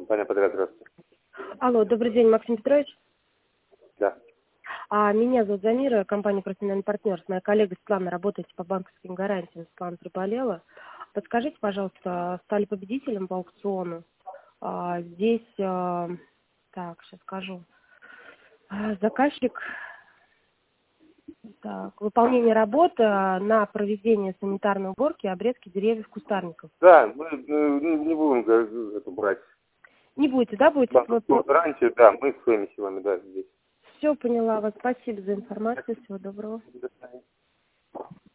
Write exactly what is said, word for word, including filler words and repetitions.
компания «Подряд». Здравствуйте. Алло, добрый день, Максим Петрович. Да. А, меня зовут Замира, компания «Профессиональный партнер». С моей коллегой Светланой работаете по банковским гарантиям. Светлана приболела. Подскажите, пожалуйста, стали победителем по аукциону. А, здесь, а, так, сейчас скажу. А, заказчик, так, выполнение работы на проведение санитарной уборки и обрезки деревьев кустарников. Да, мы э, не не будем э, это брать. Не будете, да, будете? Банковскую гарантию, да, мы с своими силами, да, здесь. Все, поняла вас. Спасибо за информацию. Всего доброго. До свидания.